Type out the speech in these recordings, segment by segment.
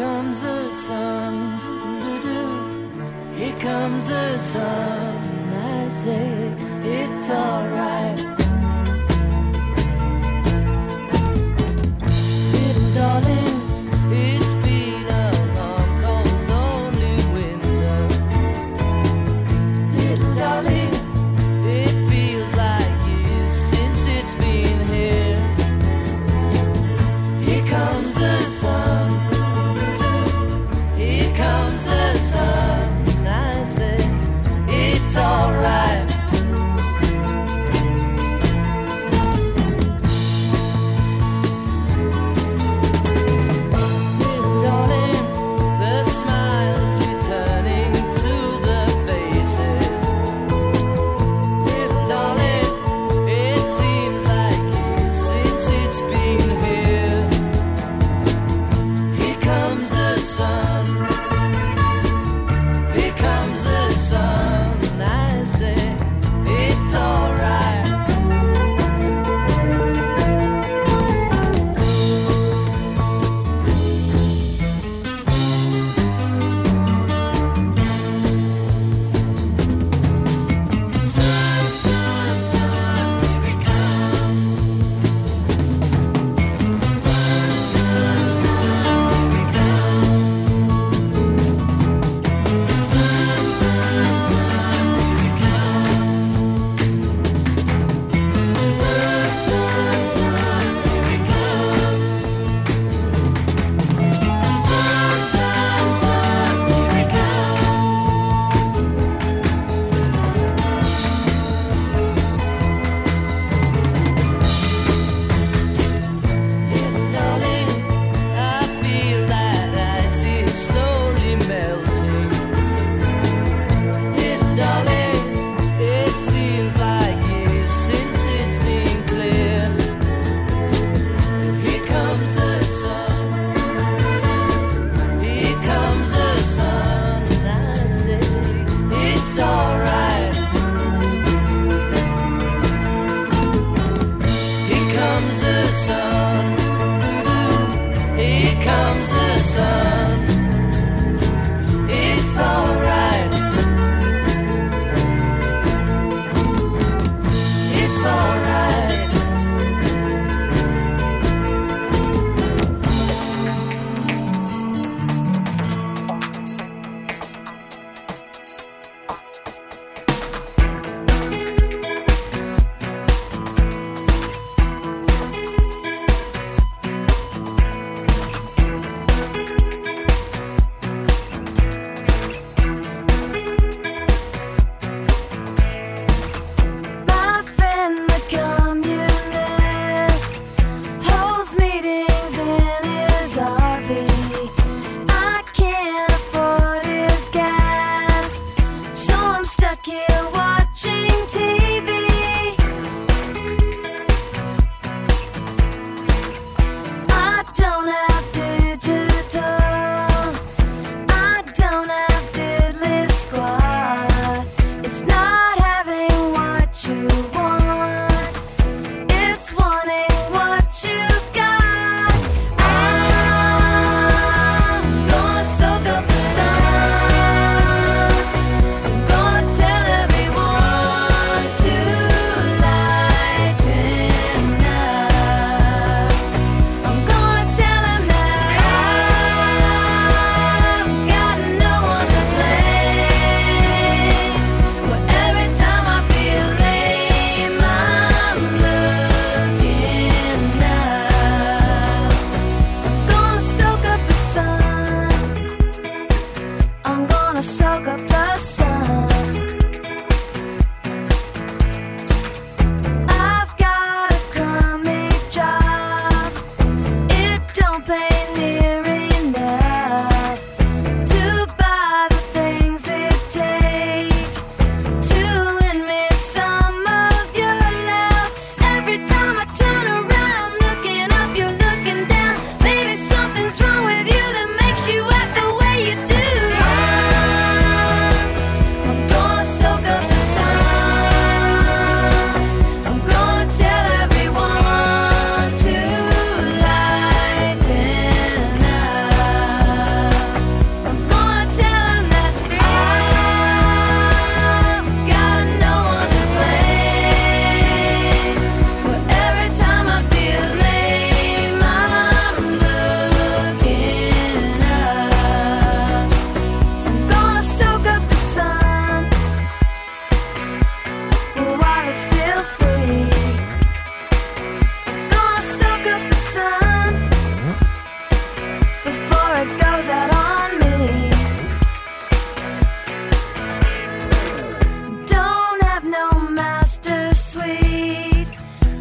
comes the sun, here comes the sun. I say it's alright. Little darling, it's been a long, cold, lonely winter. Little darling, it feels like years since it's been here. Here comes the sun, here comes the sun. I say it's alright.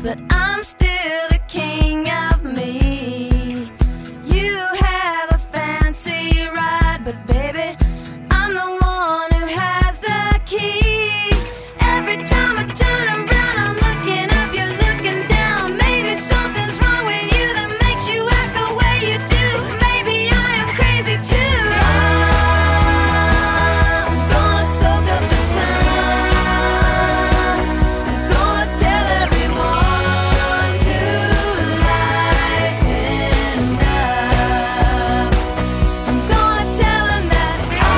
but I'm still the king of me. You have a fancy ride, but baby, I'm the one who has the key. Every time I turn around, I'm looking up, you're looking down. Maybe something's wrong with you that makes you act the way you do. Maybe I am crazy too. I'm gonna soak up the sun. I'm gonna tell everyone to lighten up. I'm gonna tell them that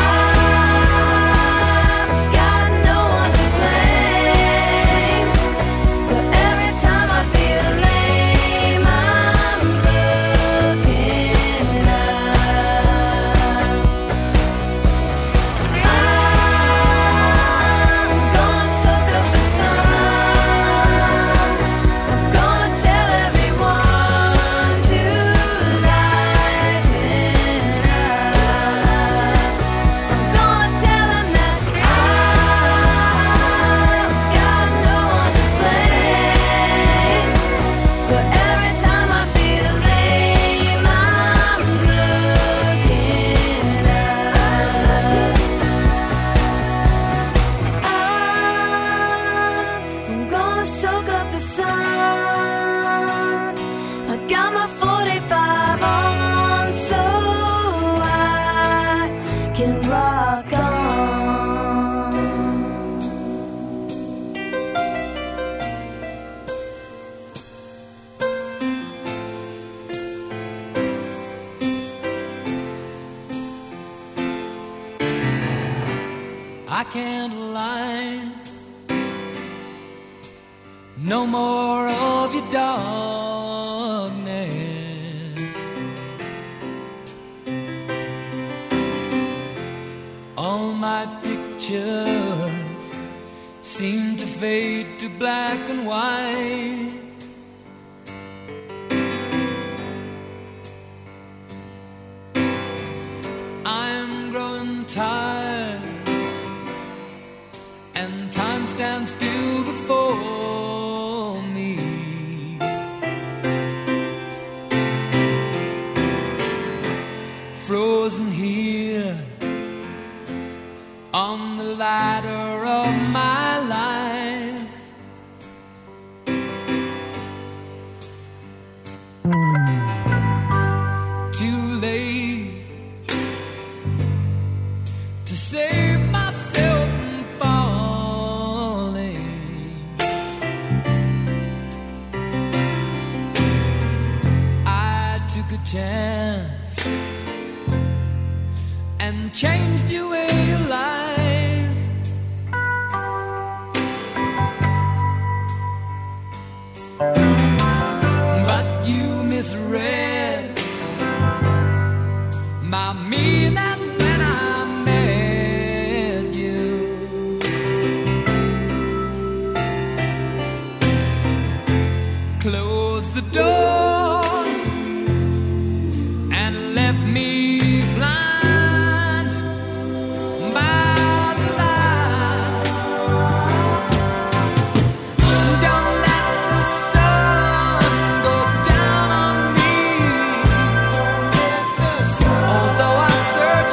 I've got no one to blame. But every time I feel lame, I'm looking up. I'm gonna soak up the sun. I'm gonna tell everyone to lighten up. I'm gonna tell them that I've got no one to blame. But every time I feel lame, I'm looking up. I'm gonna soak up the sun. I got my 45 on so I can rock on. I can't lie. No more of your darkness. All my pictures seem to fade to black and white. I'm growing tired, and time stands still before me. Frozen here on the ladder of my life. Too late to save myself from falling. I took a chance and changed your way of life. But you misread my meaning when I met you. Closed the door and left me blind by the light. Don't let the sun go down on me. Although I search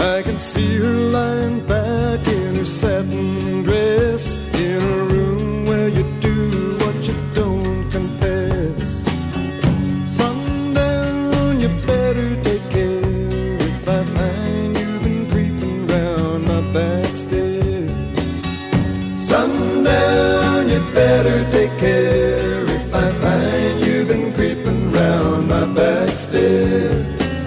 I can see her lying back in her satin dress, in a room where you do what you don't confess. Sundown, you better take care if I find you've been creeping round my back stairs. Sundown, you better take care if I find you've been creeping round my back stairs.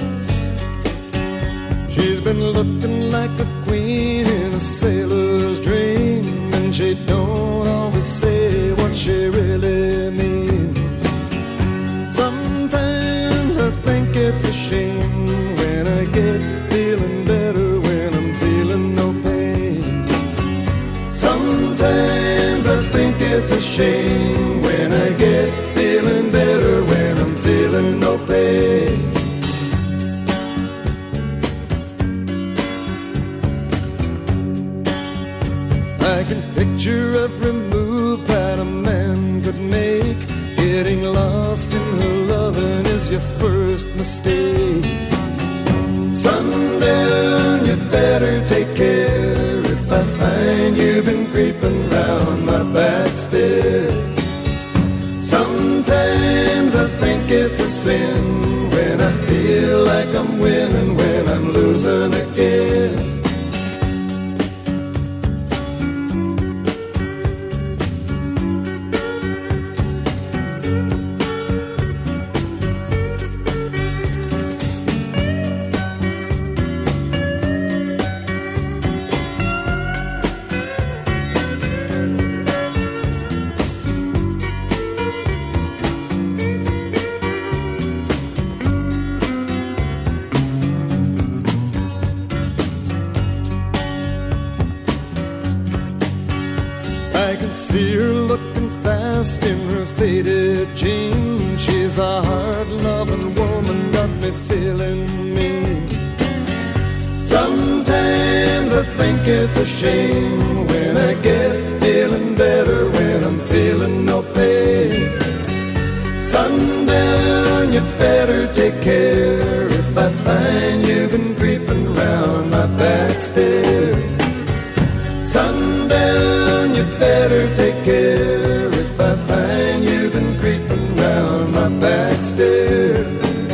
She's been looking like a queen in a sailor's dream, and she don't always say what she really means. Sometimes I think it's a shame when I get feeling better when I'm feeling no pain. Sometimes I think it's a shame when I get feeling better when I'm feeling no pain. I can picture every move that a man could make. Getting lost in her loving is your first mistake. Sundown, you better take care if I find you've been creeping round my back stairs. Sometimes I think it's a sin when I feel like I'm winning when I'm losing again. I can see her looking fast in her faded jeans. She's a hard-loving woman, got me feeling mean. Sometimes I think it's a shame when I get feeling better when I'm feeling no pain. Sundown, you better take care if I find you've been creeping round my back stairs. Sundown, you better take care if I find you've been creeping round my back stairs.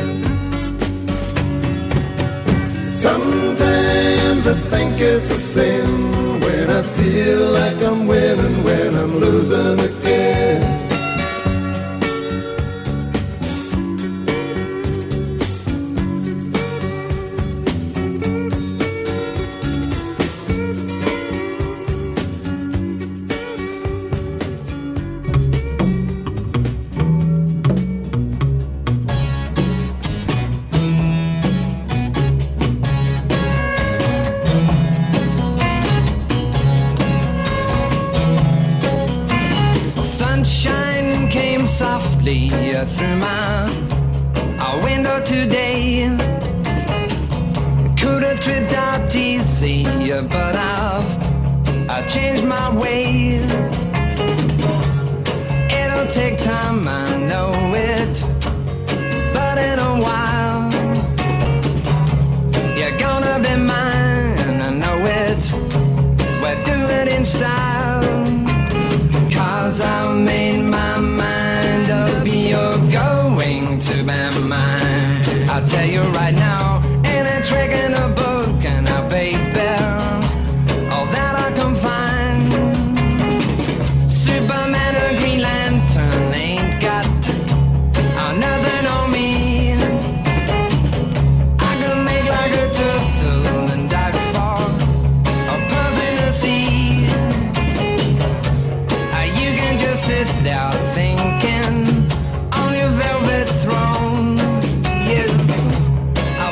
Sometimes I think it's a sin when I feel like I'm winning when I'm losing again. Sunshine came softly through my window today. Could have tripped out easy, but I've changed my way. It'll take time, I know it, but in a while you're gonna be mine, I know it. We'll do it in style, 'cause I've made my mind up, you're going to be mine. I'll tell you right now, ain't a trick in a book, and a baby, all that I can find. Superman or Green Lantern ain't got nothing on me. I can make like a turtle and dive for a puff in the sea. You can just sit there thinking on your velvet throne. Yes,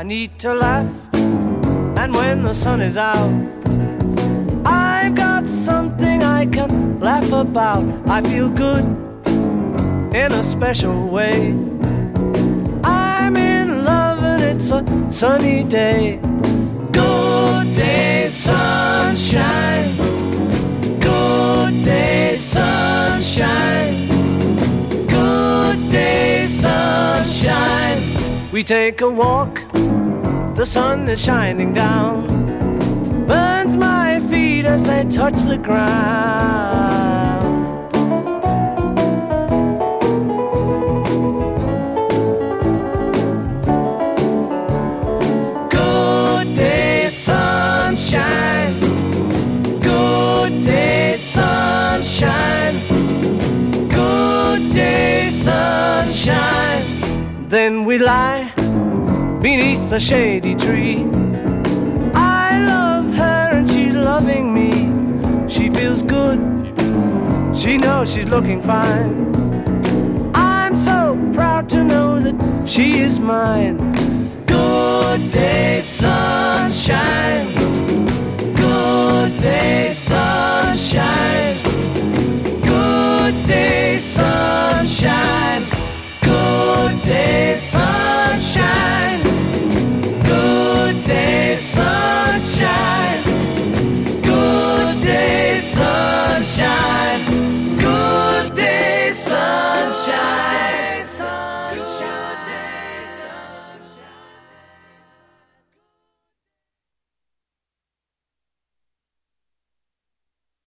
need to laugh, and when the sun is out, I've got something I can laugh about. I feel good in a special way. I'm in love and it's a sunny day. Good day, sunshine. Good day, sunshine. Good day, sunshine. We take a walk, the sun is shining down, burns my feet as they touch the ground. Good day, sunshine. Good day, sunshine. Good day, sunshine. Then we lie beneath a shady tree. I love her and she's loving me. She feels good, she knows she's looking fine. I'm so proud to know that she is mine. Good day, sunshine. Good day,